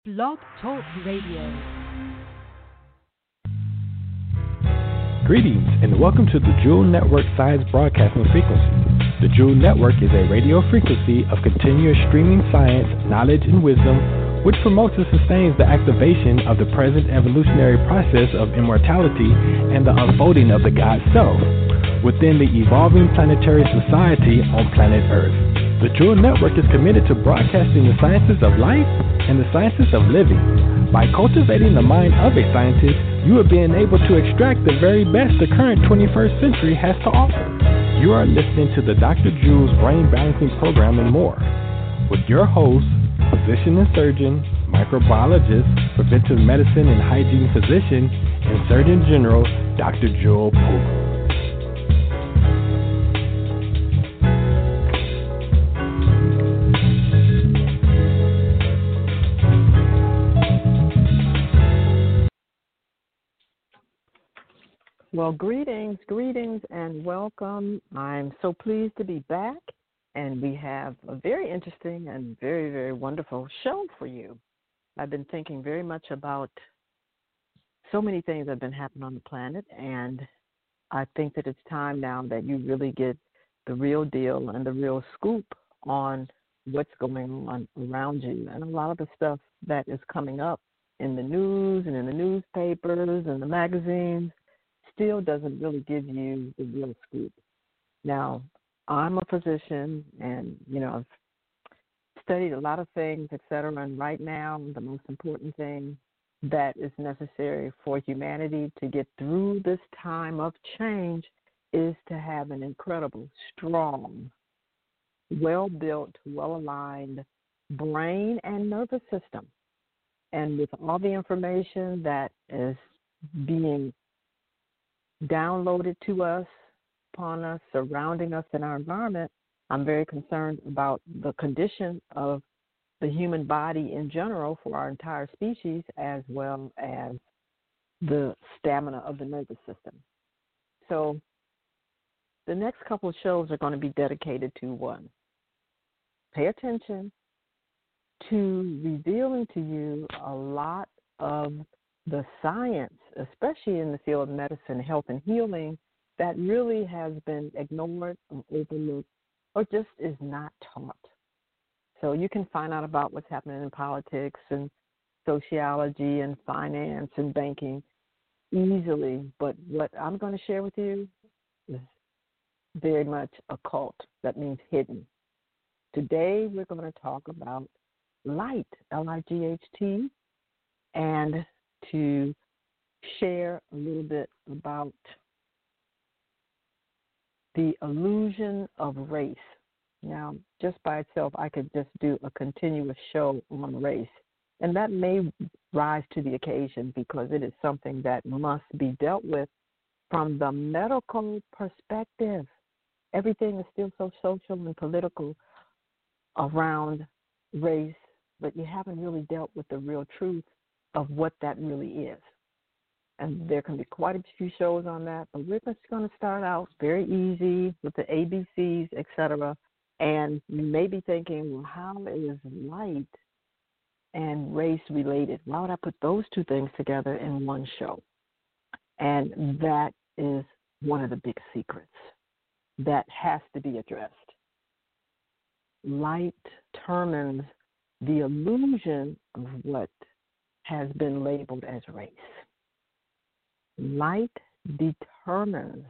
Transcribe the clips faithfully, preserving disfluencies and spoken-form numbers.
Blog Talk Radio. Greetings and welcome to the Jewel Network Science Broadcasting Frequency. The Jewel Network is a radio frequency of continuous streaming science, knowledge, and wisdom, which promotes and sustains the activation of the present evolutionary process of immortality and the unfolding of the God Self within the evolving planetary society on planet Earth. The Jewel Network is committed to broadcasting the sciences of life and the sciences of living. By cultivating the mind of a scientist, you are being able to extract the very best the current twenty-first century has to offer. You are listening to the Doctor Jewel's Brain Balancing Program and more, with your host, physician and surgeon, microbiologist, preventive medicine and hygiene physician, and Surgeon General, Doctor Jewel Pookrum. Well, greetings, greetings, and welcome. I'm so pleased to be back, and we have a very interesting and very, very wonderful show for you. I've been thinking very much about so many things that have been happening on the planet, and I think that it's time now that you really get the real deal and the real scoop on what's going on around you. And a lot of the stuff that is coming up in the news and in the newspapers and the magazines still doesn't really give you the real scoop. Now, I'm a physician, and, you know, I've studied a lot of things, et cetera, and right now the most important thing that is necessary for humanity to get through this time of change is to have an incredible, strong, well-built, well-aligned brain and nervous system. And with all the information that is being downloaded to us, upon us, surrounding us in our environment, I'm very concerned about the condition of the human body in general for our entire species, as well as the stamina of the nervous system. So the next couple of shows are going to be dedicated to one. Pay attention to revealing to you a lot of the science, especially in the field of medicine, health, and healing, that really has been ignored or overlooked or just is not taught. So you can find out about what's happening in politics and sociology and finance and banking easily, but what I'm going to share with you is very much occult. That means hidden. Today we're going to talk about light, L I G H T, and to share a little bit about the illusion of race. Now, just by itself, I could just do a continuous show on race, and that may rise to the occasion because it is something that must be dealt with from the medical perspective. Everything is still so social and political around race, but you haven't really dealt with the real truth of what that really is. And there can be quite a few shows on that, but we're just going to start out very easy with the A B Cs, et cetera. And you may be thinking, well, how is light and race related? Why would I put those two things together in one show? And that is one of the big secrets that has to be addressed. Light determines the illusion of what has been labeled as race. Light determines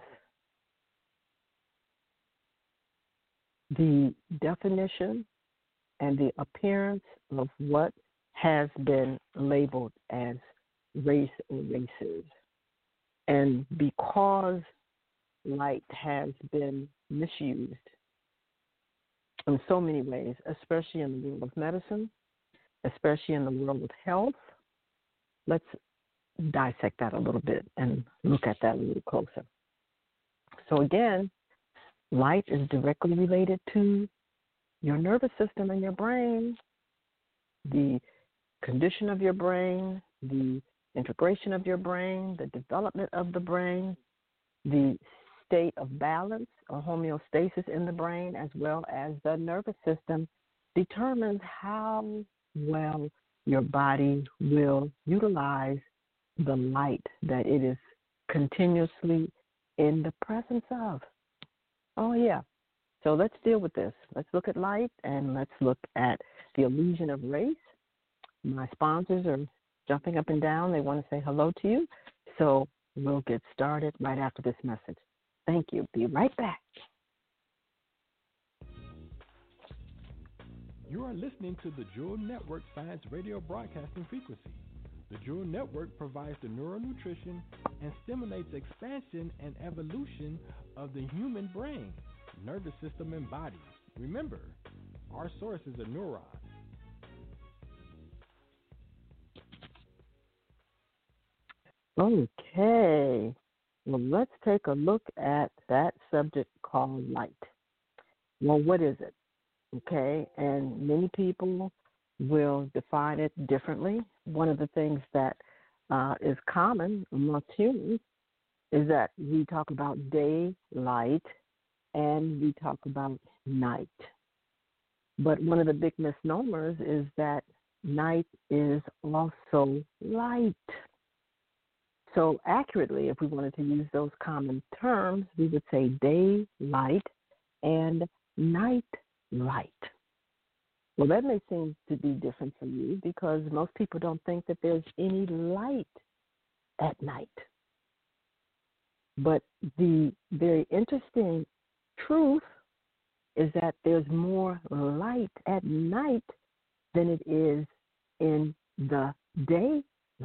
the definition and the appearance of what has been labeled as race or races. And because light has been misused in so many ways, especially in the world of medicine, especially in the world of health, let's dissect that a little bit and look at that a little closer. So again, light is directly related to your nervous system and your brain, the condition of your brain, the integration of your brain, the development of the brain, the state of balance or homeostasis in the brain, as well as the nervous system, determines how well your body will utilize the light that it is continuously in the presence of. Oh, yeah. So let's deal with this. Let's look at light and let's look at the illusion of race. My sponsors are jumping up and down. They want to say hello to you. So we'll get started right after this message. Thank you. Be right back. You are listening to the Jewel Network Science Radio Broadcasting Frequency. The Jewel Network provides the neural nutrition and stimulates expansion and evolution of the human brain, nervous system, and body. Remember, our source is a neuron. Okay. Well, let's take a look at that subject called light. Well, what is it? Okay, and many people will define it differently. One of the things that uh, is common amongst humans is that we talk about daylight and we talk about night. But one of the big misnomers is that night is also light. So accurately, if we wanted to use those common terms, we would say daylight and night light. Well, that may seem to be different for you because most people don't think that there's any light at night. But the very interesting truth is that there's more light at night than it is in the daylight.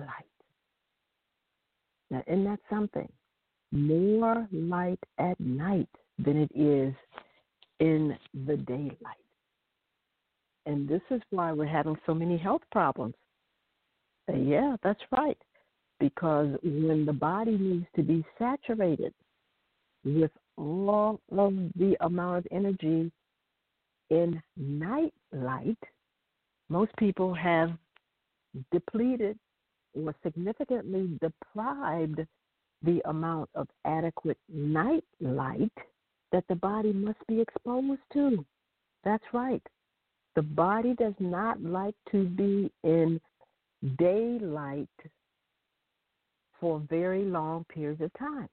Now, isn't that something? More light at night than it is in the daylight. And this is why we're having so many health problems. Yeah, that's right. Because when the body needs to be saturated with all of the amount of energy in night light, most people have depleted or significantly deprived the amount of adequate night light that the body must be exposed to. That's right. The body does not like to be in daylight for very long periods of time.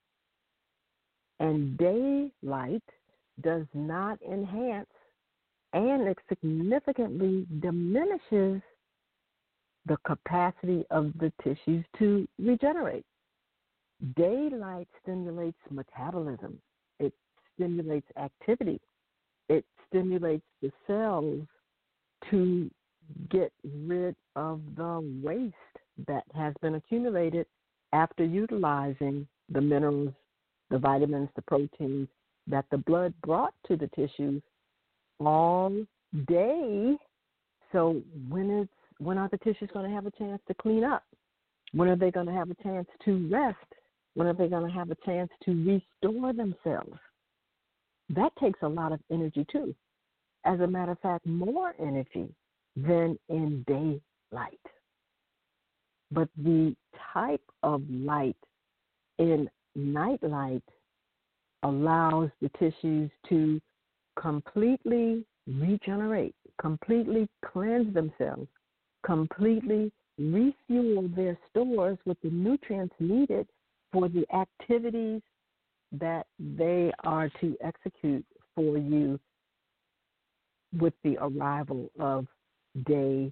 And daylight does not enhance, and it significantly diminishes the capacity of the tissues to regenerate. Daylight stimulates metabolism. It stimulates activity. It stimulates the cells to get rid of the waste that has been accumulated after utilizing the minerals, the vitamins, the proteins that the blood brought to the tissues all day. So when it's when are the tissues going to have a chance to clean up? When are they going to have a chance to rest? When are they going to have a chance to restore themselves? That takes a lot of energy too. As a matter of fact, more energy than in daylight. But the type of light in night light allows the tissues to completely regenerate, completely cleanse themselves, completely refuel their stores with the nutrients needed for the activities that they are to execute for you with the arrival of daylight.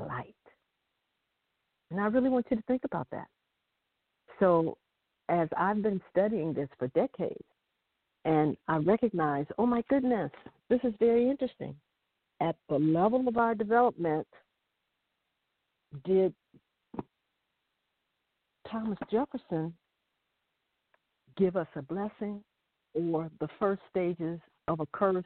And I really want you to think about that. So as I've been studying this for decades, and I recognize, oh my goodness, this is very interesting. At the level of our development, did Thomas Jefferson give us a blessing or the first stages of a curse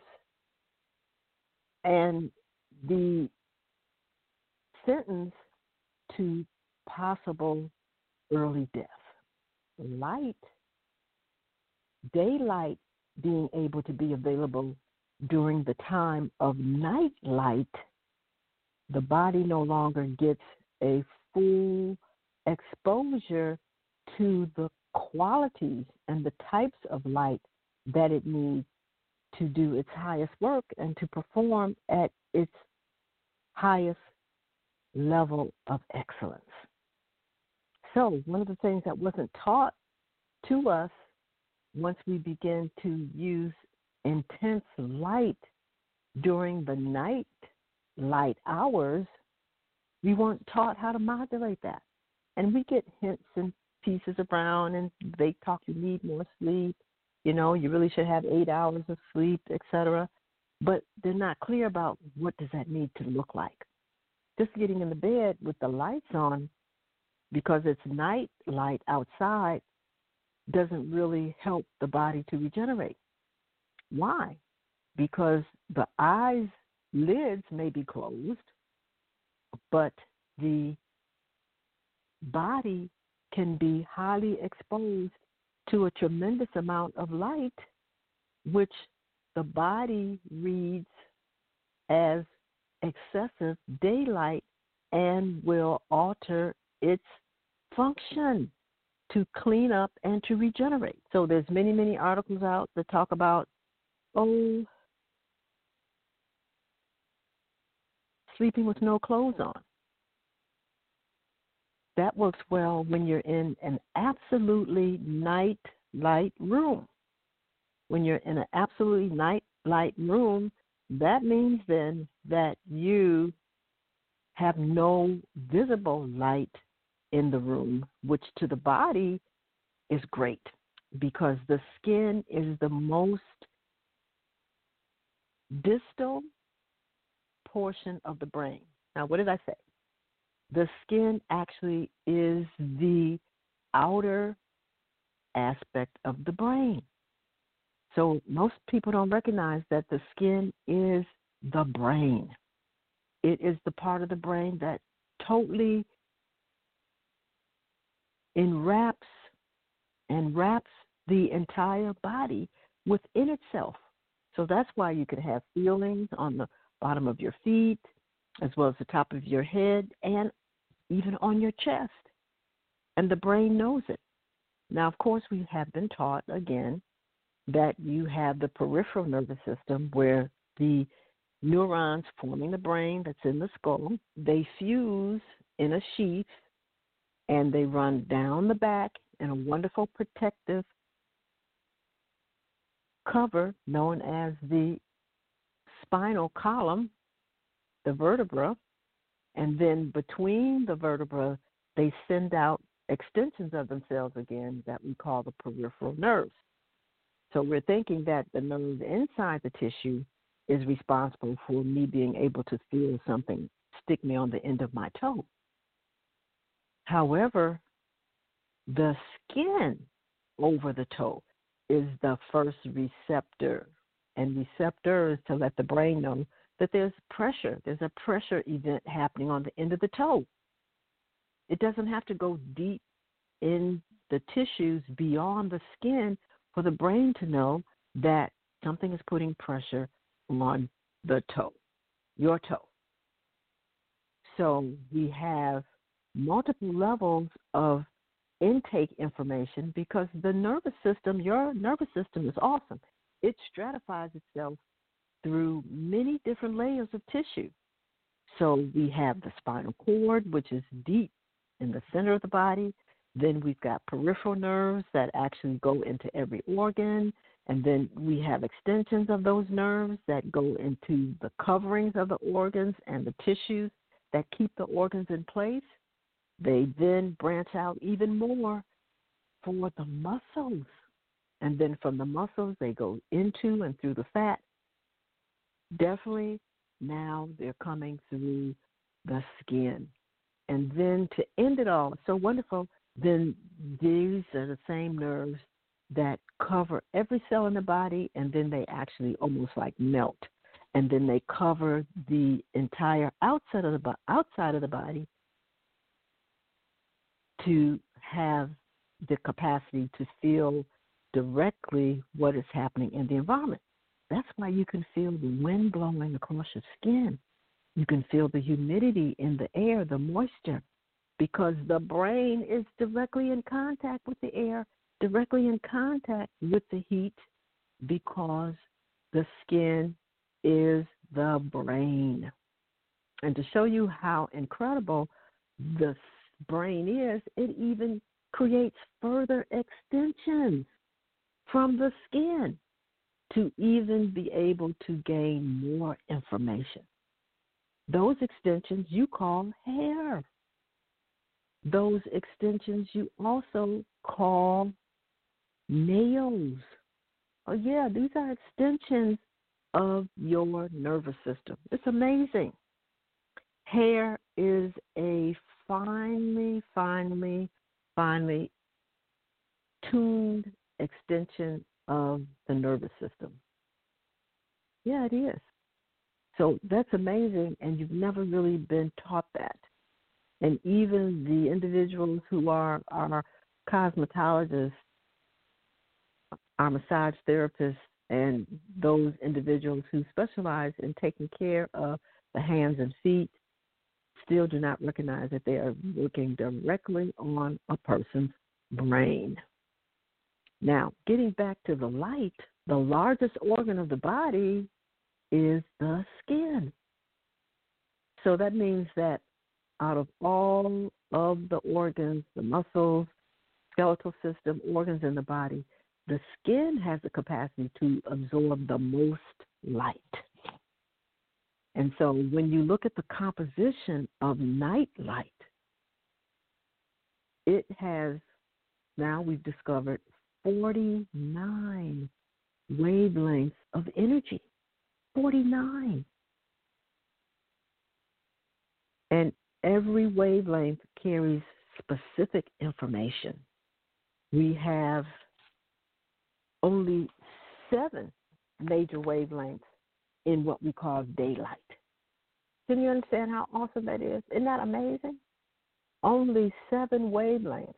and the sentence to possible early death? Light, daylight being able to be available during the time of night light, the body no longer gets a full exposure to the qualities and the types of light that it needs to do its highest work and to perform at its highest level of excellence. So, one of the things that wasn't taught to us once we begin to use intense light during the night light hours, we weren't taught how to modulate that. And we get hints and pieces around, and they talk, you need more sleep, you know, you really should have eight hours of sleep, et cetera. But they're not clear about what does that need to look like. Just getting in the bed with the lights on, because it's night light outside, doesn't really help the body to regenerate. Why? Because the eyes lids may be closed, but the body can be highly exposed to a tremendous amount of light, which the body reads as excessive daylight and will alter its function to clean up and to regenerate. So there's many, many articles out that talk about, oh, sleeping with no clothes on. That works well when you're in an absolutely night light room. When you're in an absolutely night light room, that means then that you have no visible light in the room, which to the body is great because the skin is the most distal portion of the brain. Now, what did I say? The skin actually is the outer aspect of the brain. So most people don't recognize that the skin is the brain. It is the part of the brain that totally enwraps and wraps the entire body within itself. So that's why you can have feelings on the bottom of your feet, as well as the top of your head, and even on your chest. And the brain knows it. Now, of course, we have been taught, again, that you have the peripheral nervous system where the neurons forming the brain that's in the skull, they fuse in a sheath and they run down the back in a wonderful protective cover known as the spinal column, the vertebra, and then between the vertebra, they send out extensions of themselves again that we call the peripheral nerves. So we're thinking that the nerve inside the tissue is responsible for me being able to feel something stick me on the end of my toe. However, the skin over the toe is the first receptor, and receptor is to let the brain know that there's pressure. There's a pressure event happening on the end of the toe. It doesn't have to go deep in the tissues beyond the skin for the brain to know that something is putting pressure on the toe, your toe. So we have multiple levels of intake information because the nervous system, your nervous system is awesome. It stratifies itself through many different layers of tissue. So we have the spinal cord, which is deep in the center of the body. Then we've got peripheral nerves that actually go into every organ. And then we have extensions of those nerves that go into the coverings of the organs and the tissues that keep the organs in place. They then branch out even more for the muscles. And then from the muscles, they go into and through the fat. Definitely now they're coming through the skin. And then to end it all, it's so wonderful, then these are the same nerves that cover every cell in the body, and then they actually almost like melt. And then they cover the entire outside of the, outside of the body to have the capacity to feel directly what is happening in the environment. That's why you can feel the wind blowing across your skin. You can feel the humidity in the air, the moisture, because the brain is directly in contact with the air, directly in contact with the heat, because the skin is the brain. And to show you how incredible the brain is, it even creates further extensions from the skin to even be able to gain more information. Those extensions you call hair. Those extensions you also call nails. Oh, yeah, these are extensions of your nervous system. It's amazing. Hair is a finely, finely, finely tuned extension of the nervous system. Yeah, it is. So that's amazing, and you've never really been taught that. And even the individuals who are our cosmetologists, our massage therapists, and those individuals who specialize in taking care of the hands and feet still do not recognize that they are working directly on a person's brain. Now, getting back to the light, the largest organ of the body is the skin. So that means that out of all of the organs, the muscles, skeletal system, organs in the body, the skin has the capacity to absorb the most light. And so when you look at the composition of night light, it has, now we've discovered, forty-nine wavelengths of energy. forty-nine. And every wavelength carries specific information. We have only seven major wavelengths in what we call daylight. Can you understand how awesome that is? Isn't that amazing? Only seven wavelengths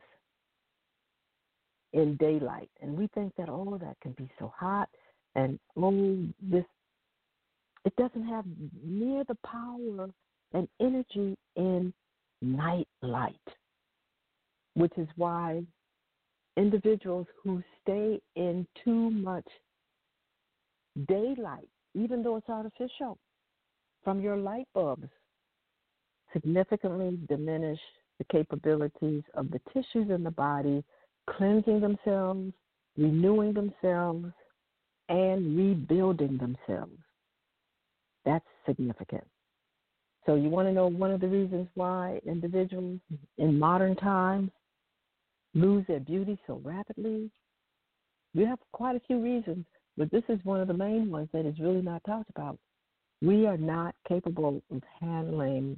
in daylight. And we think that, oh, that can be so hot, and oh, this, it doesn't have near the power and energy in night light, which is why individuals who stay in too much daylight, even though it's artificial, from your light bulbs, significantly diminish the capabilities of the tissues in the body, cleansing themselves, renewing themselves, and rebuilding themselves. That's significant. So you want to know one of the reasons why individuals in modern times lose their beauty so rapidly? We have quite a few reasons, but this is one of the main ones that is really not talked about. We are not capable of handling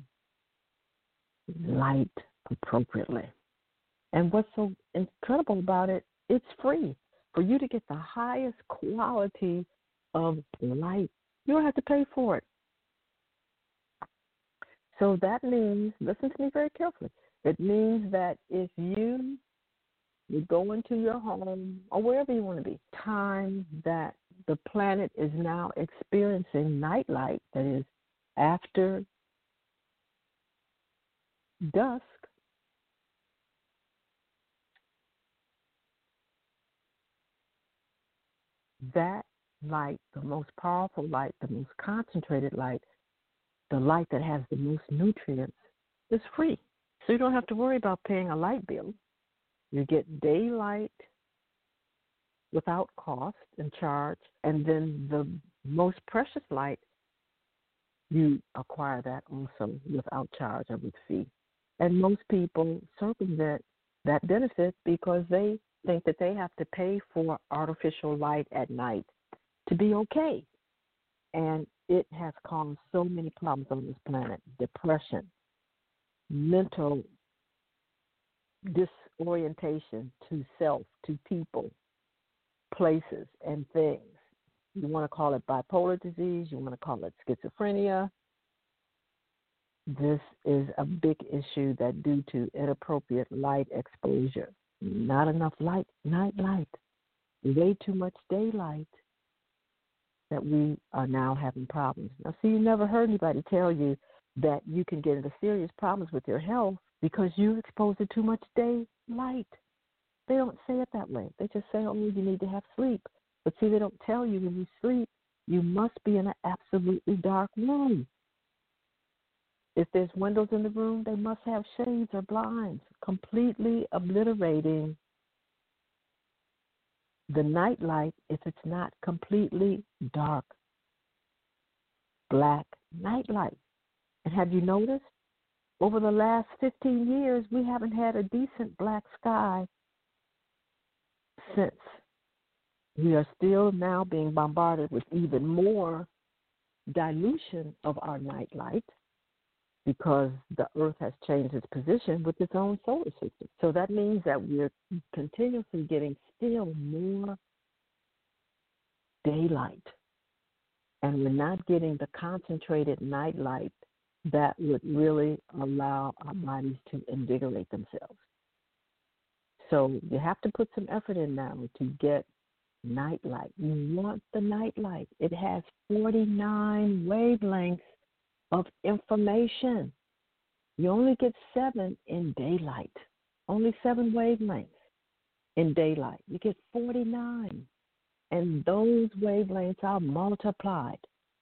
light appropriately. And what's so incredible about it, it's free. For you to get the highest quality of light, you don't have to pay for it. So that means, listen to me very carefully, it means that if you you go into your home or wherever you want to be, time that the planet is now experiencing night light, that is after dusk, that light, the most powerful light, the most concentrated light, the light that has the most nutrients, is free. So you don't have to worry about paying a light bill. You get daylight without cost and charge, and then the most precious light, you acquire that also without charge or with fee. And most people circumvent that benefit because they think that they have to pay for artificial light at night to be okay. And it has caused so many problems on this planet: depression, mental disorientation to self, to people, places, and things. You want to call it bipolar disease, you want to call it schizophrenia. This is a big issue that due to inappropriate light exposure, not enough light, night light, way too much daylight, that we are now having problems. Now, see, you never heard anybody tell you that you can get into serious problems with your health because you exposed to too much daylight. They don't say it that way. They just say, oh, you need to have sleep. But see, they don't tell you when you sleep, you must be in an absolutely dark room. If there's windows in the room, they must have shades or blinds, completely obliterating the night light if it's not completely dark, black night light. And have you noticed, over the last fifteen years, we haven't had a decent black sky since. We are still now being bombarded with even more dilution of our night light because the Earth has changed its position with its own solar system. So that means that we're continuously getting still more daylight, and we're not getting the concentrated night light that would really allow our bodies to invigorate themselves. So you have to put some effort in now to get night light. You want the night light. It has forty-nine wavelengths of information. You only get seven in daylight, only seven wavelengths in daylight. You get forty-nine, and those wavelengths are multiplied.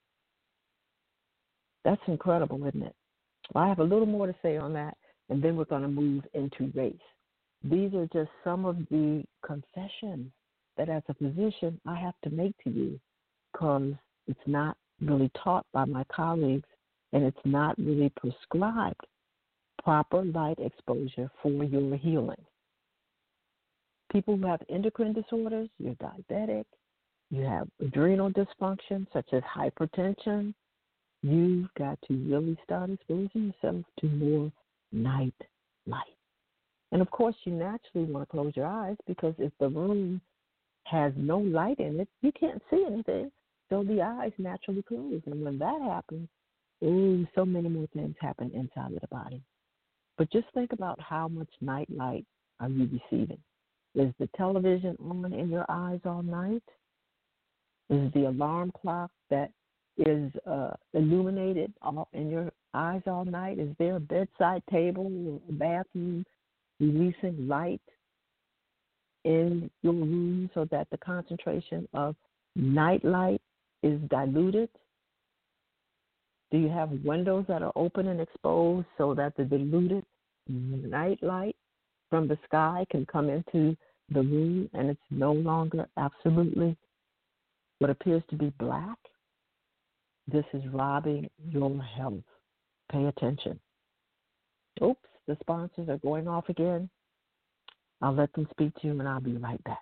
That's incredible, isn't it? Well, I have a little more to say on that, and then we're going to move into race. These are just some of the confessions that as a physician I have to make to you, because it's not really taught by my colleagues, and it's not really prescribed proper light exposure for your healing. People who have endocrine disorders, you're diabetic, you have adrenal dysfunction such as hypertension, you've got to really start exposing yourself to more night light. And of course, you naturally want to close your eyes, because if the room has no light in it, you can't see anything. So the eyes naturally close. And when that happens, ooh, so many more things happen inside of the body. But just think about how much night light are you receiving. Is the television on in your eyes all night? Is the alarm clock that is uh, illuminated all in your eyes all night? Is there a bedside table or a bathroom releasing light in your room so that the concentration of night light is diluted? Do you have windows that are open and exposed so that the diluted night light from the sky can come into the room and it's no longer absolutely what appears to be black? This is robbing your health. Pay attention. Oops, the sponsors are going off again. I'll let them speak to you, and I'll be right back.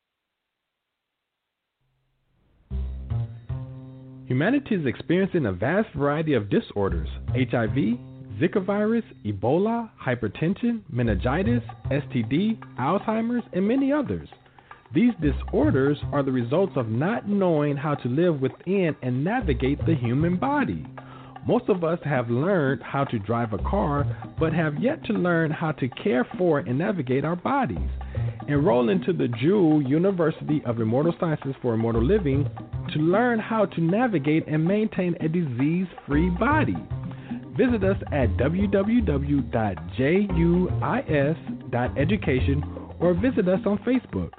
Humanity is experiencing a vast variety of disorders: H I V, Zika virus, Ebola, hypertension, meningitis, S T D, Alzheimer's, and many others. These disorders are the results of not knowing how to live within and navigate the human body. Most of us have learned how to drive a car, but have yet to learn how to care for and navigate our bodies. Enroll into the Jewel University of Immortal Sciences for Immortal Living to learn how to navigate and maintain a disease-free body. Visit us at w w w dot juis dot education or visit us on Facebook.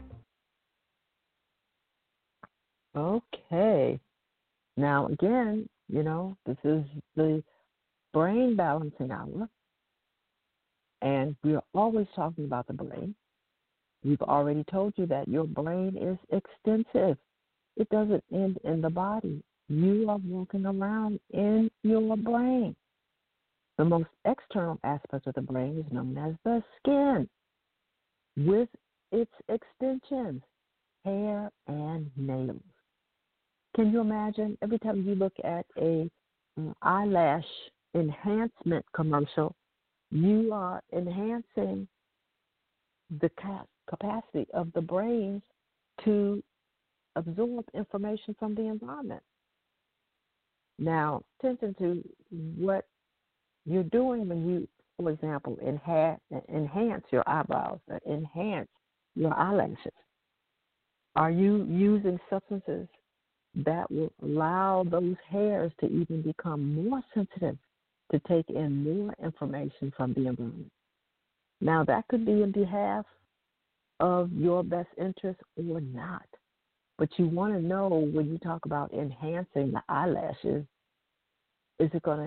Okay. Now, again, you know, this is the brain balancing hour, and we're always talking about the brain. We've already told you that your brain is extensive. It doesn't end in the body. You are walking around in your brain. The most external aspect of the brain is known as the skin, with its extensions, hair and nails. Can you imagine every time you look at a uh, eyelash enhancement commercial, you are enhancing the ca- capacity of the brain to absorb information from the environment. Now, attention to what you're doing when you, for example, enhance, enhance your eyebrows, or enhance your eyelashes. Are you using substances that will allow those hairs to even become more sensitive to take in more information from the environment? Now, that could be in behalf of your best interest or not. But you want to know, when you talk about enhancing the eyelashes, is it going to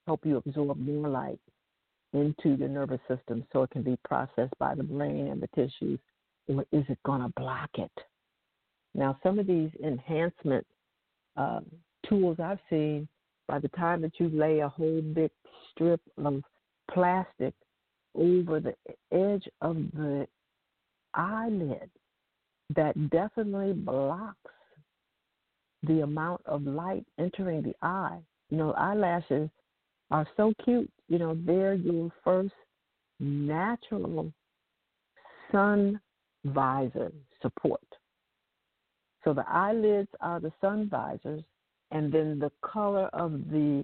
help you absorb more light into your nervous system so it can be processed by the brain and the tissues, or is it going to block it? Now, some of these enhancement uh, tools I've seen, by the time that you lay a whole big strip of plastic over the edge of the eyelid, that definitely blocks the amount of light entering the eye. You know, eyelashes are so cute. You know, they're your first natural sun visor support. So the eyelids are the sun visors, and then the color of the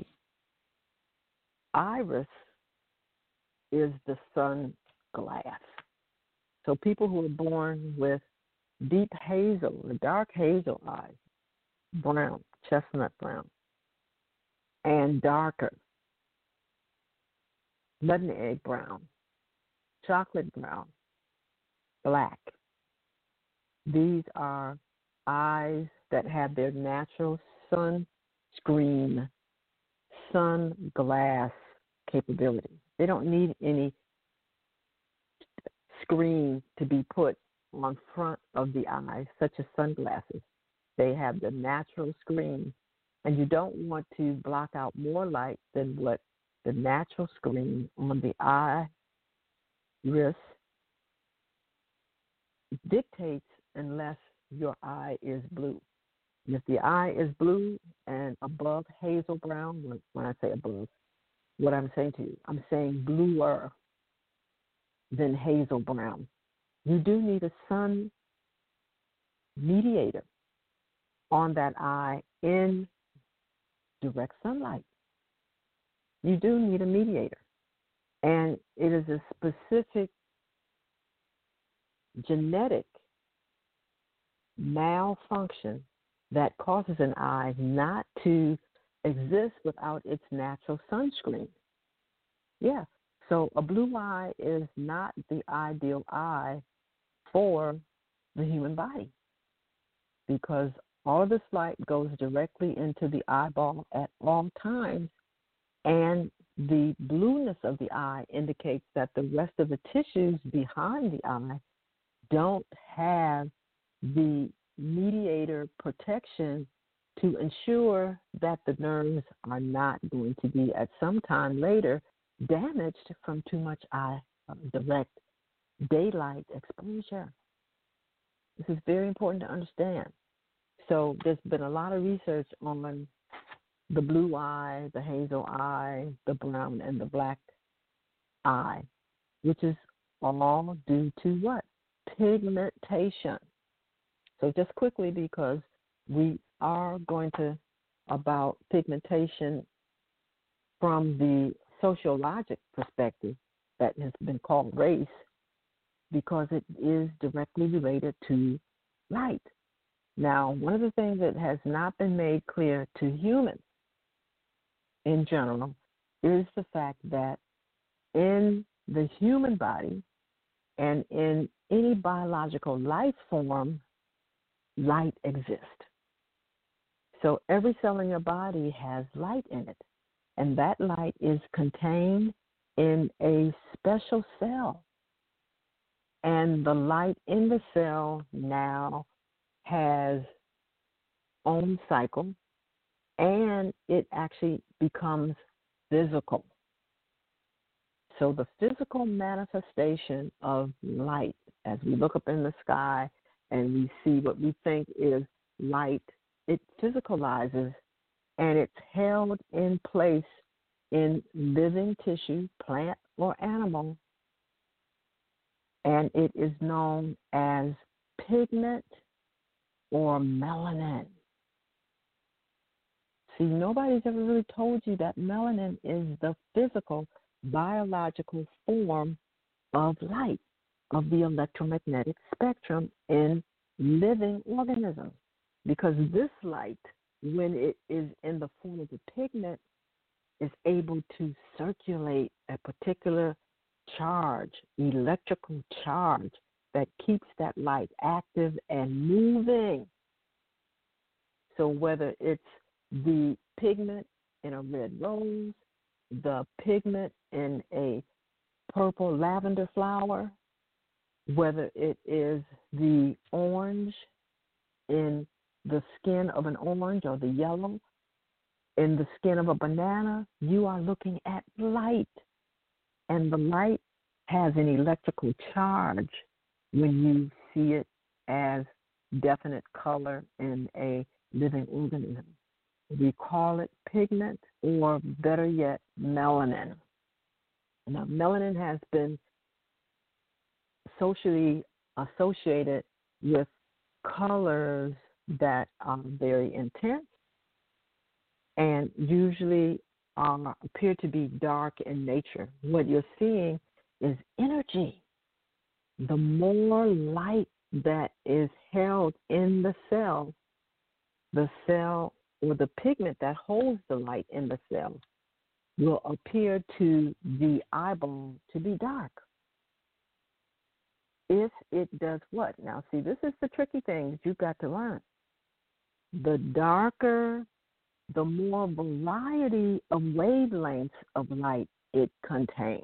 iris is the sun glass. So people who are born with deep hazel, or dark hazel eyes, brown, chestnut brown, and darker, mutton egg brown, chocolate brown, black. These are eyes that have their natural sun screen, sun glass capability. They don't need any screen to be put on front of the eye, such as sunglasses. They have the natural screen, and you don't want to block out more light than what the natural screen on the eye iris dictates, unless your eye is blue. And if the eye is blue and above hazel brown, when, when I say above, what I'm saying to you, I'm saying bluer than hazel brown, you do need a sun mediator on that eye in direct sunlight. You do need a mediator. And it is a specific genetic malfunction that causes an eye not to exist without its natural sunscreen. Yeah, so a blue eye is not the ideal eye for the human body, because all of this light goes directly into the eyeball at all times, and the blueness of the eye indicates that the rest of the tissues behind the eye don't have the mediator protection to ensure that the nerves are not going to be at some time later damaged from too much eye uh, direct daylight exposure. This is very important to understand. So there's been a lot of research on the blue eye, the hazel eye, the brown, and the black eye, which is all due to what? Pigmentation. So just quickly, because we are going to about pigmentation from the sociologic perspective that has been called race, because it is directly related to light. Now, one of the things that has not been made clear to humans in general is the fact that in the human body and in any biological life form, light exists. So every cell in your body has light in it, and that light is contained in a special cell. And the light in the cell now has own cycle, and it actually becomes physical. So the physical manifestation of light, as we look up in the sky and we see what we think is light, it physicalizes, and it's held in place in living tissue, plant or animal, and it is known as pigment or melanin. See, nobody's ever really told you that melanin is the physical, biological form of light, of the electromagnetic spectrum in living organisms. Because this light, when it is in the form of a pigment, is able to circulate a particular charge, electrical charge, that keeps that light active and moving. So whether it's the pigment in a red rose, the pigment in a purple lavender flower, whether it is the orange in the skin of an orange or the yellow in the skin of a banana, you are looking at light. And the light has an electrical charge when you see it as definite color in a living organism. We call it pigment, or better yet, melanin. Now, melanin has been socially associated with colors that are very intense and usually um, appear to be dark in nature. What you're seeing is energy. The more light that is held in the cell, the cell or the pigment that holds the light in the cell will appear to the eyeball to be dark. If it does what? Now, see, this is the tricky thing that you've got to learn. The darker, the more variety of wavelengths of light it contains.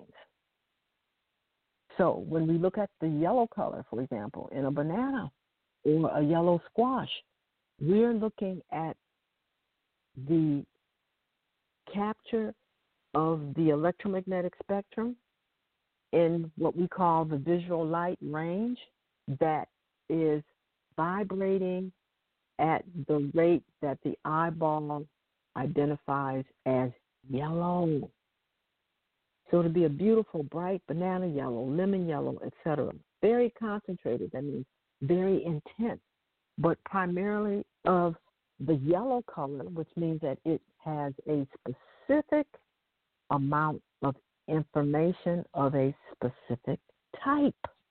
So when we look at the yellow color, for example, in a banana or a yellow squash, we're looking at the capture of the electromagnetic spectrum in what we call the visual light range that is vibrating at the rate that the eyeball identifies as yellow. So to be a beautiful, bright banana yellow, lemon yellow, et cetera, very concentrated, that means very intense, but primarily of the yellow color, which means that it has a specific amount of information of a specific type.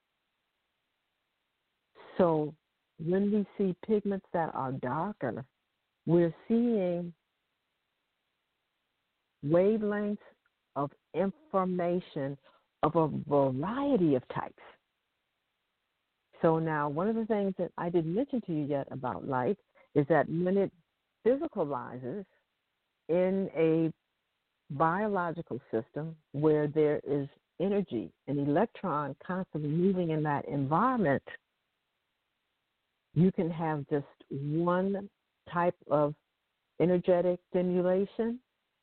So when we see pigments that are darker, we're seeing wavelengths of information of a variety of types. So now one of the things that I didn't mention to you yet about light is that when it physicalizes in a biological system where there is energy, an electron constantly moving in that environment, you can have just one type of energetic stimulation,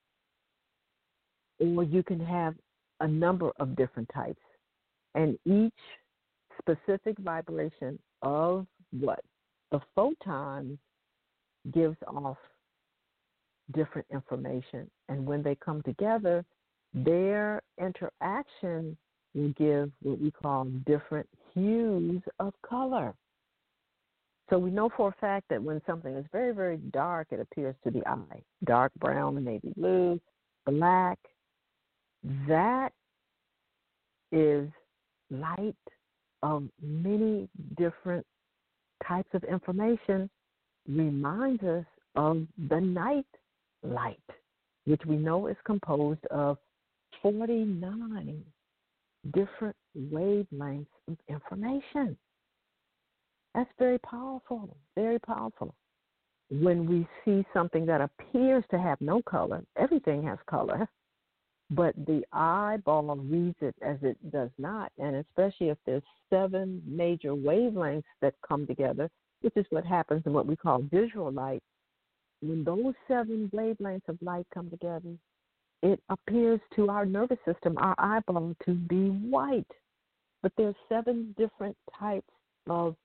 or you can have a number of different types. And each specific vibration of what? The photon gives off different information. And when they come together, their interaction will give what we call different hues of color. So we know for a fact that when something is very, very dark, it appears to the eye. Dark brown, navy blue, black. That is light of many different types of information, reminds us of the night light, which we know is composed of forty-nine different wavelengths of information. That's very powerful, very powerful. When we see something that appears to have no color, everything has color, but the eyeball reads it as it does not, and especially if there's seven major wavelengths that come together, which is what happens in what we call visual light. When those seven wavelengths of light come together, it appears to our nervous system, our eyeball, to be white. But there's seven different types of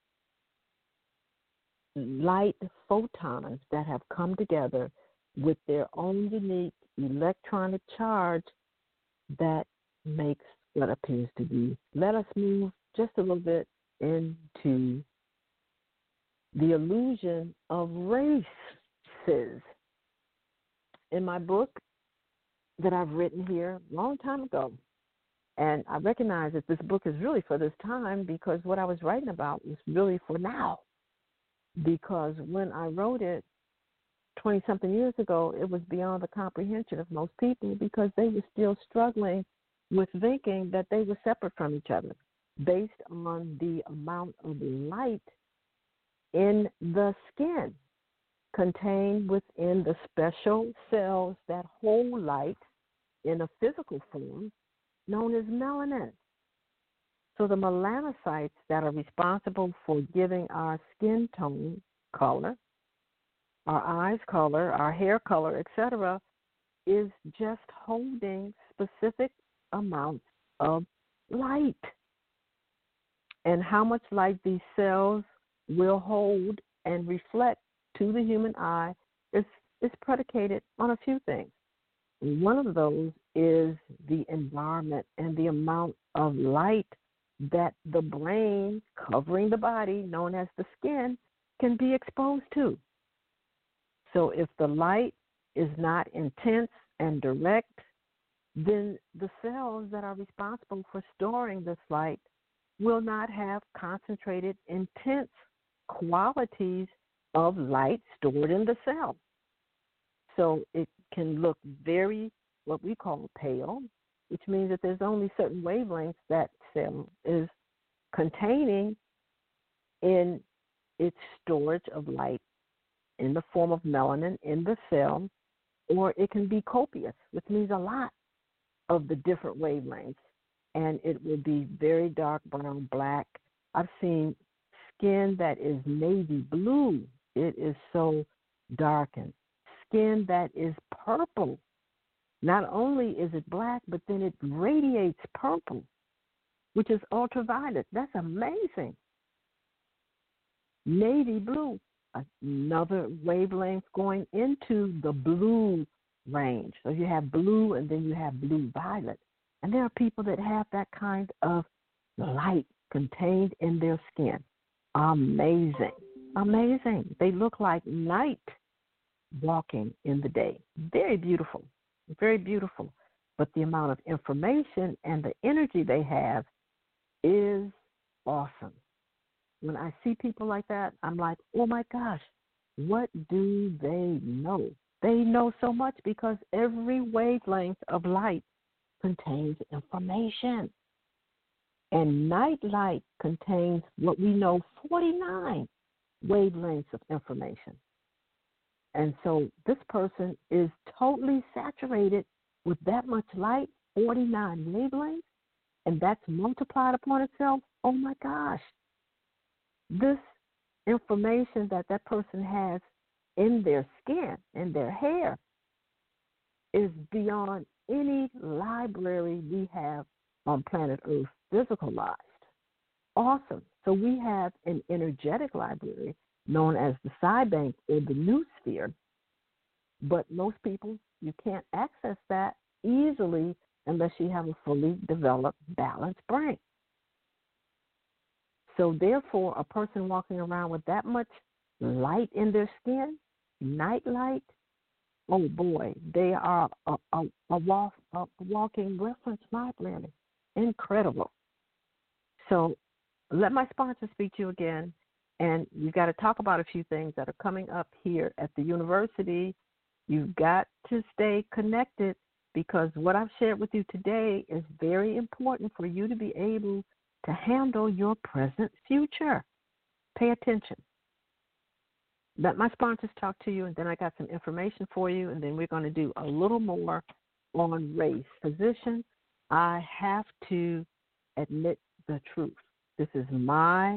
light photons that have come together with their own unique electronic charge that makes what appears to be. Let us move just a little bit into the illusion of races. In my book that I've written here a long time ago, and I recognize that this book is really for this time because what I was writing about was really for now. Because when I wrote it twenty-something years ago, it was beyond the comprehension of most people because they were still struggling with thinking that they were separate from each other based on the amount of light in the skin contained within the special cells that hold light in a physical form known as melanin. So the melanocytes that are responsible for giving our skin tone color, our eyes color, our hair color, et cetera, is just holding specific amounts of light. And how much light these cells will hold and reflect to the human eye is, is predicated on a few things. One of those is the environment and the amount of light that the brain covering the body, known as the skin, can be exposed to. So if the light is not intense and direct, then the cells that are responsible for storing this light will not have concentrated, intense qualities of light stored in the cell. So it can look very, what we call pale, which means that there's only certain wavelengths that cell is containing in its storage of light in the form of melanin in the cell, or it can be copious, which means a lot of the different wavelengths, and it will be very dark brown, black. I've seen skin that is navy blue. It is so darkened. Skin that is purple. Not only is it black, but then it radiates purple, which is ultraviolet. That's amazing. Navy blue, another wavelength going into the blue range. So you have blue and then you have blue violet. And there are people that have that kind of light contained in their skin. Amazing. Amazing. They look like night walking in the day. Very beautiful. Very beautiful. But the amount of information and the energy they have is awesome. When I see people like that, I'm like, oh my gosh, what do they know? They know so much because every wavelength of light contains information. And night light contains what we know forty-nine wavelengths of information. And so this person is totally saturated with that much light, forty-nine wavelengths, and that's multiplied upon itself. Oh my gosh. This information that that person has in their skin, in their hair, is beyond any library we have on planet Earth physicalized. Awesome. So we have an energetic library known as the Psi Bank or the Noosphere, but most people, you can't access that easily unless you have a fully developed, balanced brain. So therefore, a person walking around with that much light in their skin, night light, oh boy, they are a, a, a, walk, a walking reference library. Incredible. So let my sponsor speak to you again, and you've got to talk about a few things that are coming up here at the university. You've got to stay connected because what I've shared with you today is very important for you to be able to handle your present future. Pay attention. Let my sponsors talk to you, and then I got some information for you, and then we're going to do a little more on race. Physician, I have to admit the truth. This is my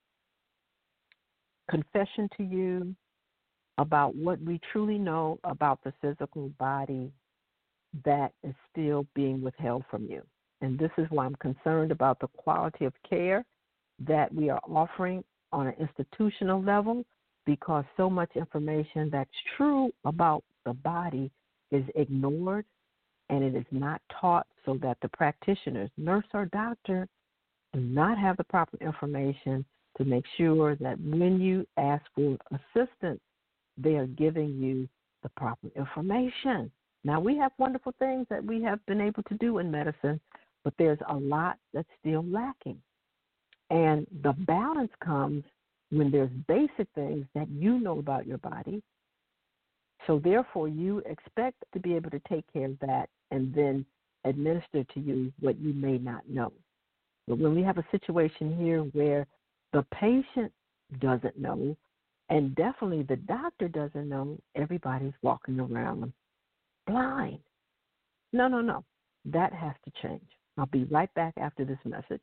confession to you about what we truly know about the physical body that is still being withheld from you. And this is why I'm concerned about the quality of care that we are offering on an institutional level, because so much information that's true about the body is ignored and it is not taught, so that the practitioners, nurse or doctor, do not have the proper information to make sure that when you ask for assistance, they are giving you the proper information. Now, we have wonderful things that we have been able to do in medicine, but there's a lot that's still lacking. And the balance comes when there's basic things that you know about your body. So therefore, you expect to be able to take care of that and then administer to you what you may not know. But when we have a situation here where the patient doesn't know, and definitely the doctor doesn't know, everybody's walking around blind. No, no, no. That has to change. I'll be right back after this message.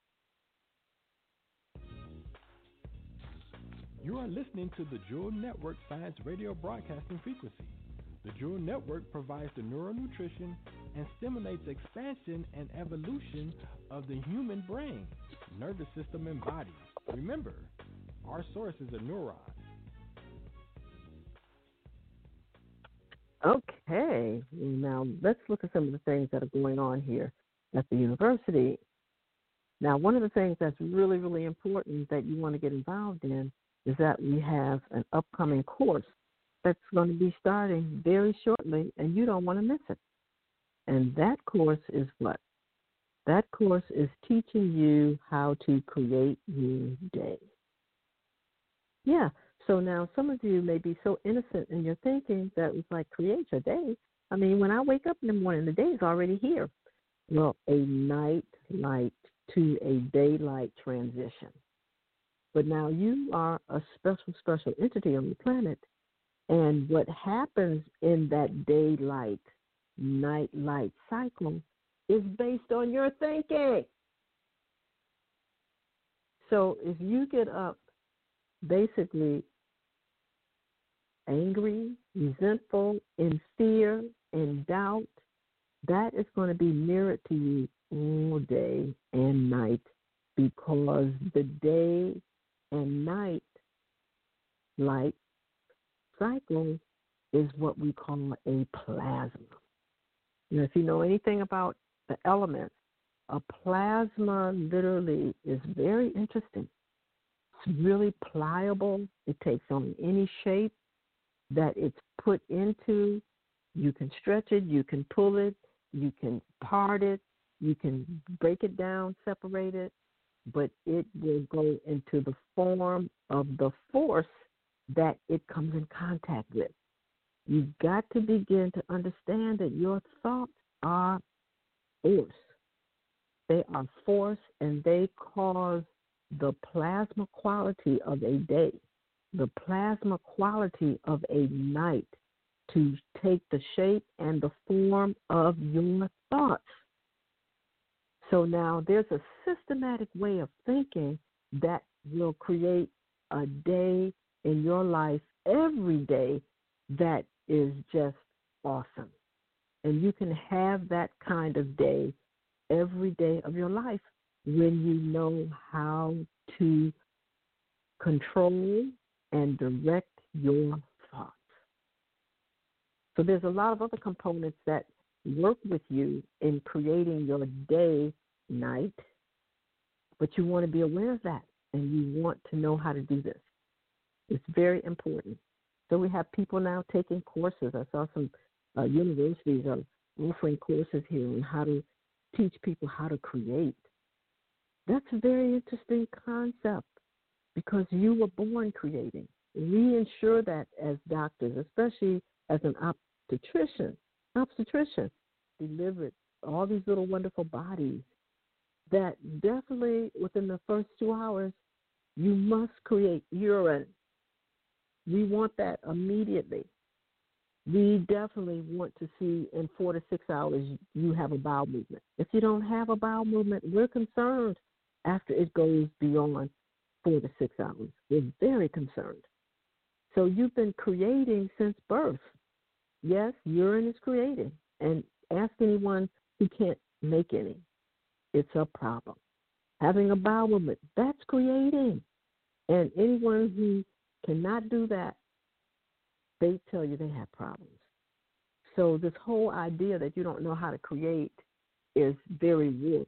You are listening to the Jewel Network Science Radio Broadcasting Frequency. The Jewel Network provides the neural nutrition and stimulates expansion and evolution of the human brain, nervous system, and body. Remember, our source is a neuron. Okay, now let's look at some of the things that are going on here at the university. Now, one of the things that's really, really important that you want to get involved in is that we have an upcoming course that's going to be starting very shortly, and you don't want to miss it. And that course is what? That course is teaching you how to create your day. Yeah, so now some of you may be so innocent in your thinking that it's like, create your day. I mean, when I wake up in the morning, the day is already here. Well, a night light to a daylight transition. But now you are a special, special entity on the planet. And what happens in that daylight, night light cycle is based on your thinking. So if you get up basically angry, resentful, in fear, in doubt, that is going to be mirrored to you all day and night, because the day and night light cycle is what we call a plasma. Now, if you know anything about the elements, a plasma literally is very interesting. It's really pliable. It takes on any shape that it's put into. You can stretch it, you can pull it, you can part it, you can break it down, separate it, but it will go into the form of the force that it comes in contact with. You've got to begin to understand that your thoughts are force. They are force, and they cause the plasma quality of a day, the plasma quality of a night, to take the shape and the form of your thoughts. So now there's a systematic way of thinking that will create a day in your life every day that is just awesome. And you can have that kind of day every day of your life when you know how to control and direct your thoughts. So there's a lot of other components that work with you in creating your day, night, but you want to be aware of that, and you want to know how to do this. It's very important. So we have people now taking courses. I saw some uh, universities are offering courses here on how to teach people how to create. That's a very interesting concept, because you were born creating. We ensure that as doctors, especially as an obstetrician, obstetrician delivered all these little wonderful bodies, that definitely within the first two hours, you must create urine. We want that immediately. We definitely want to see in four to six hours you have a bowel movement. If you don't have a bowel movement, we're concerned after it goes beyond four to six hours. We're very concerned. So you've been creating since birth. Yes, urine is creating. And ask anyone who can't make any. It's a problem. Having a bowel movement, that's creating. And anyone who cannot do that, they tell you they have problems. So this whole idea that you don't know how to create is very warped.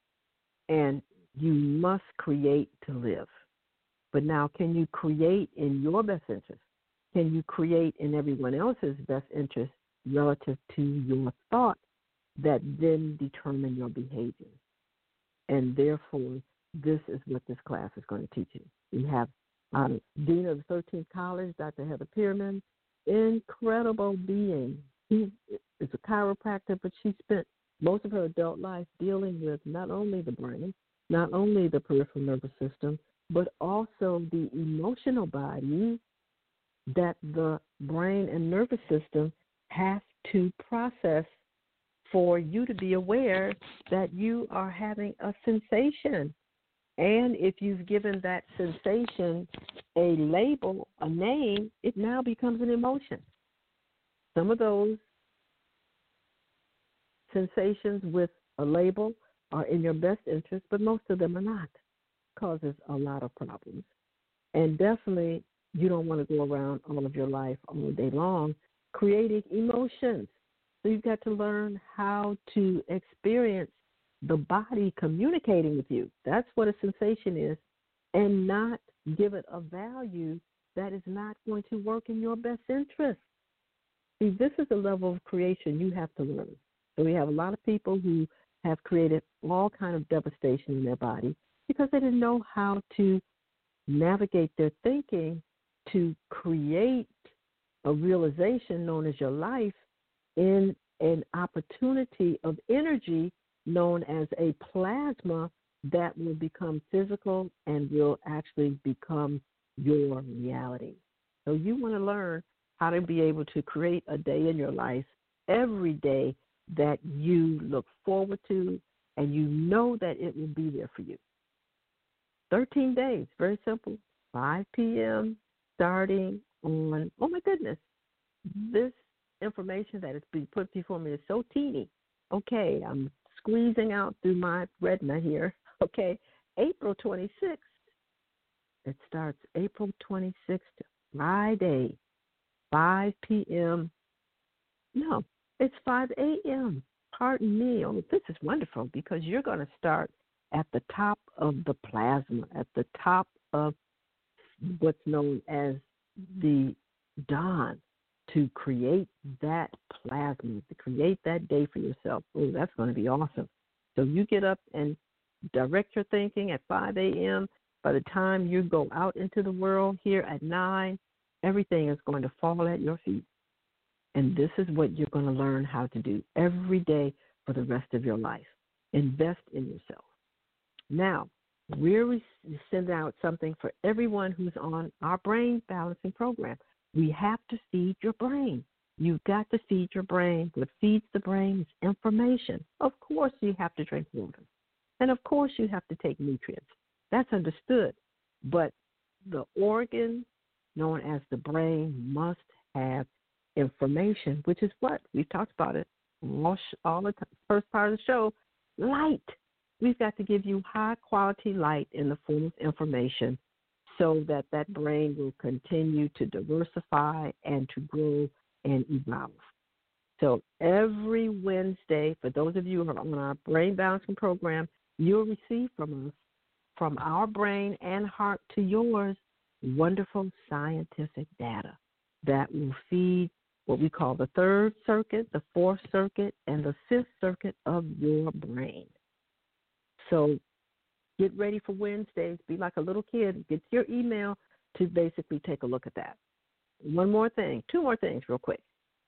And you must create to live. But now, can you create in your best interest? Can you create in everyone else's best interest relative to your thoughts that then determine your behavior? And therefore, this is what this class is going to teach you. We have um, Dean of the thirteenth College, Doctor Heather Pearman, incredible being. She is a chiropractor, but she spent most of her adult life dealing with not only the brain, not only the peripheral nervous system, but also the emotional body that the brain and nervous system have to process for you to be aware that you are having a sensation. And if you've given that sensation a label, a name, it now becomes an emotion. Some of those sensations with a label are in your best interest, but most of them are not. Causes a lot of problems. And definitely, you don't want to go around all of your life all day long creating emotions. So you've got to learn how to experience the body communicating with you. That's what a sensation is, and not give it a value that is not going to work in your best interest. See, this is a level of creation you have to learn. So we have a lot of people who have created all kind of devastation in their body because they didn't know how to navigate their thinking to create a realization known as your life in an opportunity of energy known as a plasma that will become physical and will actually become your reality. So you want to learn how to be able to create a day in your life every day that you look forward to and you know that it will be there for you. thirteen days, very simple, five p.m. starting on, oh my goodness, this information that is being put before me is so teeny. Okay, I'm squeezing out through my retina here. Okay, April twenty-sixth. It starts April twenty-sixth, Friday, five p.m. No, it's five a.m. Pardon me. Oh, this is wonderful because you're going to start at the top of the plasma, at the top of what's known as the dawn, to create that plasma, to create that day for yourself. Oh, that's going to be awesome. So you get up and direct your thinking at five a.m. By the time you go out into the world here at nine, everything is going to fall at your feet. And this is what you're going to learn how to do every day for the rest of your life. Invest in yourself. Now, we're sending out something for everyone who's on our brain balancing program. We have to feed your brain. You've got to feed your brain. What feeds the brain is information. Of course, you have to drink water. And of course, you have to take nutrients. That's understood. But the organ known as the brain must have information, which is what? We've talked about it all, all the time, first part of the show, light. We've got to give you high-quality light in the form of information so that that brain will continue to diversify and to grow and evolve. So every Wednesday, for those of you who are on our brain balancing program, you'll receive from us, from our brain and heart to yours, wonderful scientific data that will feed what we call the third circuit, the fourth circuit, and the fifth circuit of your brain. So get ready for Wednesdays. Be like a little kid. Get your email to basically take a look at that. One more thing, two more things real quick.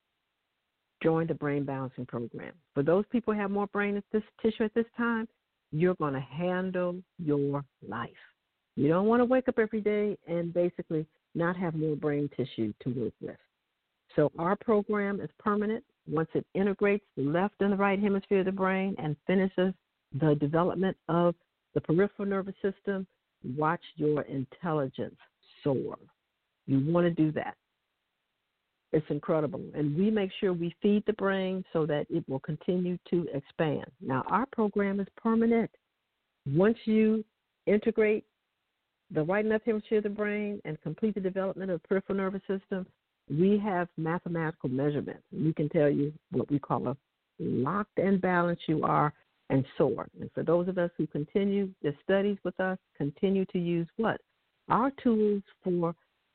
Join the brain balancing program. For those people who have more brain at this tissue at this time, you're going to handle your life. You don't want to wake up every day and basically not have more brain tissue to work with. So our program is permanent. Once it integrates the left and the right hemisphere of the brain and finishes the development of the peripheral nervous system, watch your intelligence soar. You want to do that. It's incredible. And we make sure we feed the brain so that it will continue to expand. Now, our program is permanent. Once you integrate the right and left hemisphere of the brain and complete the development of the peripheral nervous system, we have mathematical measurements. We can tell you what we call a locked and balanced you are and soar. And for those of us who continue the studies with us, continue to use what? Our tools for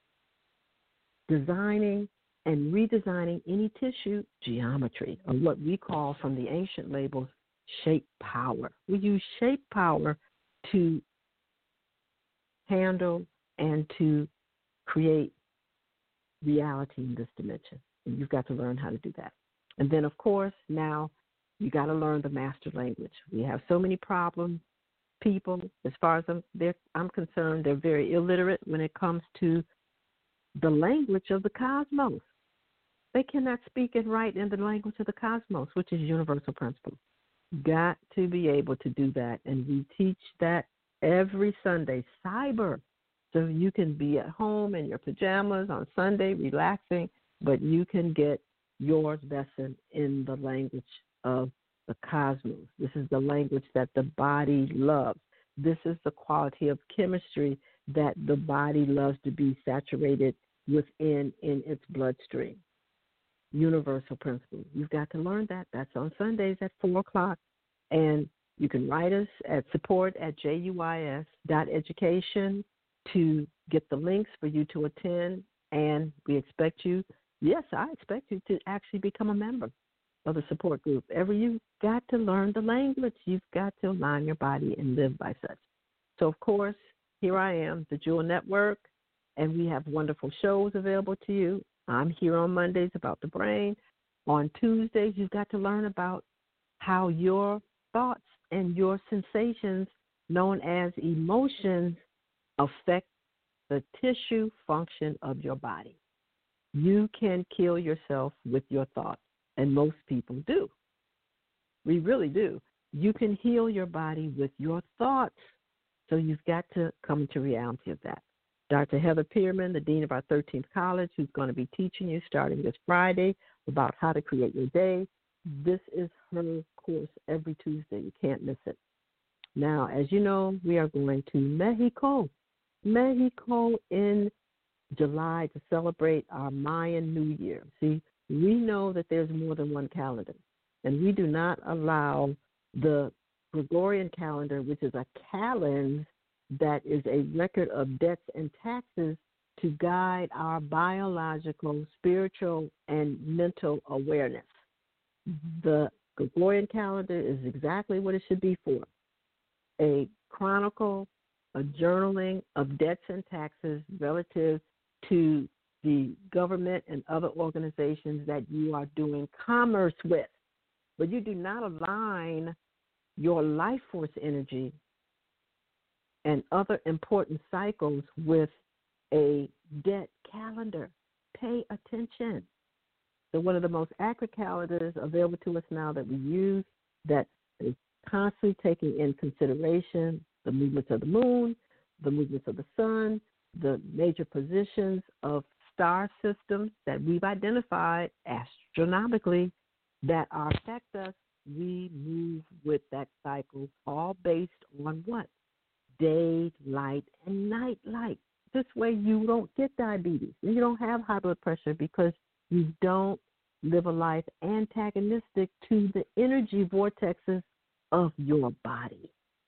designing and redesigning any tissue geometry, or what we call from the ancient labels, shape power. We use shape power to handle and to create reality in this dimension. And you've got to learn how to do that. And then, of course, now you got to learn the master language. We have so many problems. People, as far as I'm, I'm concerned, they're very illiterate when it comes to the language of the cosmos. They cannot speak and write in the language of the cosmos, which is universal principle. Got to be able to do that. And we teach that every Sunday, cyber. So you can be at home in your pajamas on Sunday, relaxing, but you can get your lesson in the language of the cosmos. This is the language that the body loves. This is the quality of chemistry that the body loves to be saturated within in its bloodstream. Universal principle. You've got to learn that. That's on Sundays at four o'clock. And you can write us at support at juis dot education to get the links for you to attend. And we expect you, yes, I expect you to actually become a member of the support group. Every you've got to learn the language. You've got to align your body and live by such. So, of course, here I am, the Jewel Network, and we have wonderful shows available to you. I'm here on Mondays about the brain. On Tuesdays, you've got to learn about how your thoughts and your sensations, known as emotions, affect the tissue function of your body. You can kill yourself with your thoughts, and most people do. We really do. You can heal your body with your thoughts, so you've got to come to reality of that. Doctor Heather Pearman, the Dean of our thirteenth College, who's going to be teaching you starting this Friday about how to create your day. This is her course every Tuesday. You can't miss it. Now, as you know, we are going to Mexico. Mexico in July to celebrate our Mayan New Year. See, we know that there's more than one calendar, and we do not allow the Gregorian calendar, which is a calendar that is a record of debts and taxes, to guide our biological, spiritual, and mental awareness. The Gregorian calendar is exactly what it should be for: a chronicle, a journaling of debts and taxes relative to the government and other organizations that you are doing commerce with. But you do not align your life force energy and other important cycles with a debt calendar. Pay attention. So one of the most accurate calendars available to us now that we use, that is constantly taking in consideration the movements of the moon, the movements of the sun, the major positions of star systems that we've identified astronomically that are affect us. We move with that cycle, all based on what? Day light and night light. This way you don't get diabetes. You don't have high blood pressure because you don't live a life antagonistic to the energy vortexes of your body.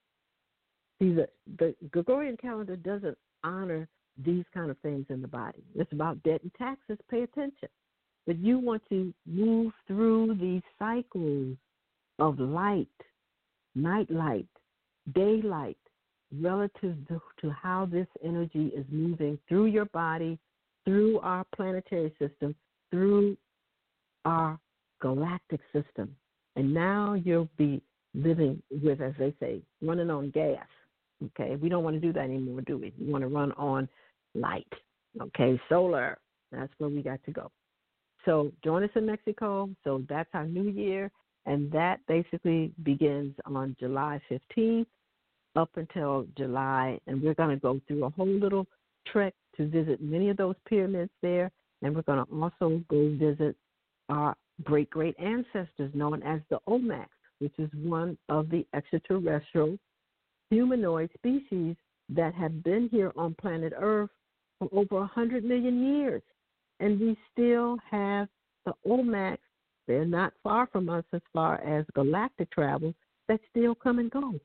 See, the, the Gregorian calendar doesn't honor these kind of things in the body. It's about debt and taxes. Pay attention. But you want to move through these cycles of light, night light, daylight, relative to, to how this energy is moving through your body, through our planetary system, through our galactic system. And now you'll be living with, as they say, running on gas. Okay, we don't want to do that anymore, do we? We want to run on light. Okay, solar. That's where we got to go. So join us in Mexico. So that's our new year, and that basically begins on July fifteenth up until July, and we're going to go through a whole little trek to visit many of those pyramids there, and we're going to also go visit our great-great ancestors known as the Olmecs, which is one of the extraterrestrial humanoid species that have been here on planet Earth for over one hundred million years. And we still have the Olmecs. They're not far from us as far as galactic travel, that still come and go.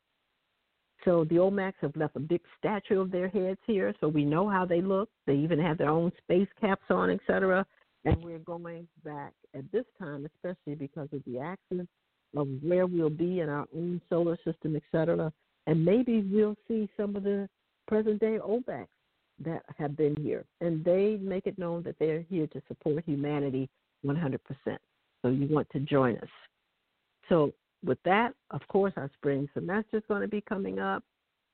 So the Olmecs have left a big statue of their heads here, so we know how they look. They even have their own space caps on, et cetera. And we're going back at this time, especially because of the axis of where we'll be in our own solar system, et cetera. And maybe we'll see some of the present-day Olmecs that have been here. And they make it known that they're here to support humanity one hundred percent. So you want to join us. So with that, of course, our spring semester is going to be coming up,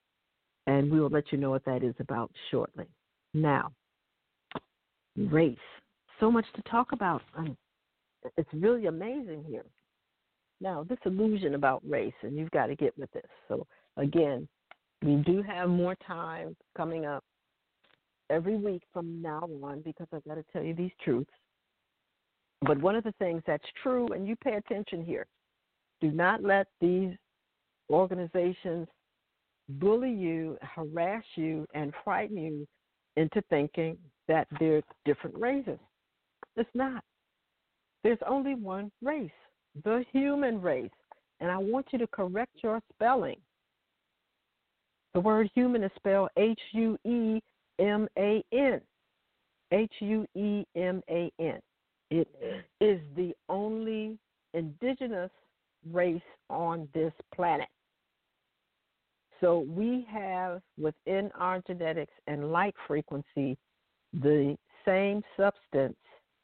and we will let you know what that is about shortly. Now, race, so much to talk about. Um, it's really amazing here. Now, this illusion about race, and you've got to get with this. So, again, we do have more time coming up every week from now on because I've got to tell you these truths. But one of the things that's true, and you pay attention here, do not let these organizations bully you, harass you, and frighten you into thinking that they're different races. It's not. There's only one race, the human race. And I want you to correct your spelling. The word human is spelled H U E M A N. H U E M A N. It is the only indigenous race on this planet. So we have within our genetics and light frequency the same substance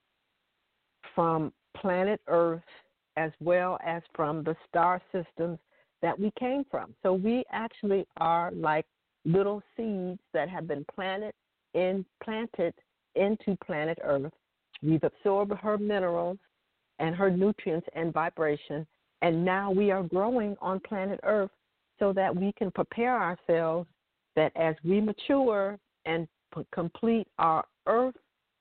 from planet Earth as well as from the star systems that we came from. So we actually are like little seeds that have been planted in, planted into planet Earth. We've absorbed her minerals and her nutrients and vibration, and now we are growing on planet Earth so that we can prepare ourselves that as we mature and p- complete our Earth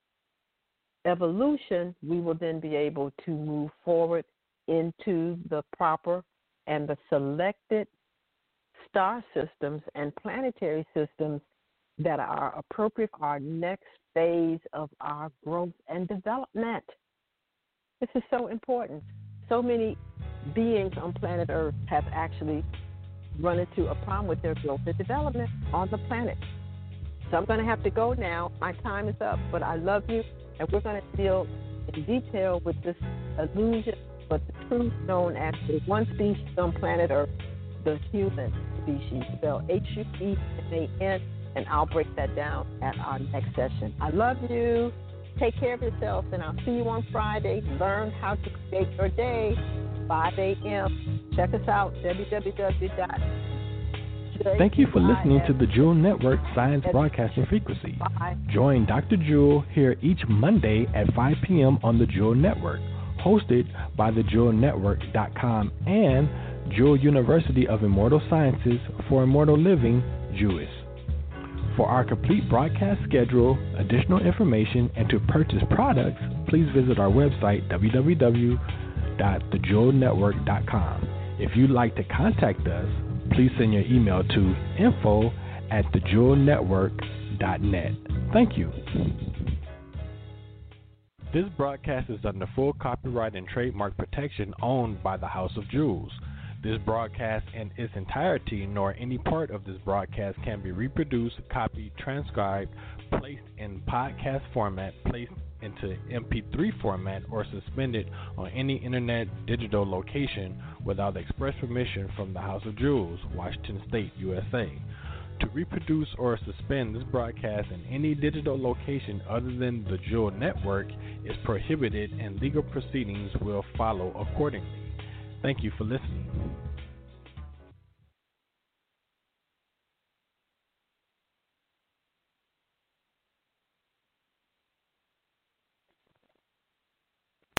evolution, we will then be able to move forward into the proper and the selected star systems and planetary systems that are appropriate for our next phase of our growth and development. This is so important. So many beings on planet Earth have actually run into a problem with their growth and development on the planet. So I'm going to have to go now. My time is up, but I love you, and we're going to deal in detail with this illusion, but the truth known as the one species on planet Earth, the human species, spelled H U E M A N, and I'll break that down at our next session. I love you. Take care of yourself, and I'll see you on Friday. Learn how to create your day, five a.m. Check us out, w w w dot Thank you for listening to the Jewel Network Science Broadcasting Frequency. Join Doctor Jewel here each Monday at five p.m. on the Jewel Network, hosted by the jewel network dot com and Jewel University of Immortal Sciences for Immortal Living, Jewis. For our complete broadcast schedule, additional information, and to purchase products, please visit our website, w w w dot the jewel network dot com. If you'd like to contact us, please send your email to info at the jewel network dot net. Thank you. This broadcast is under full copyright and trademark protection owned by the House of Jewels. This broadcast in its entirety, nor any part of this broadcast, can be reproduced, copied, transcribed, placed in podcast format, placed into M P three format, or suspended on any internet digital location without the express permission from the House of Jewels, Washington State, U S A. To reproduce or suspend this broadcast in any digital location other than the Jewel Network is prohibited, and legal proceedings will follow accordingly. Thank you for listening.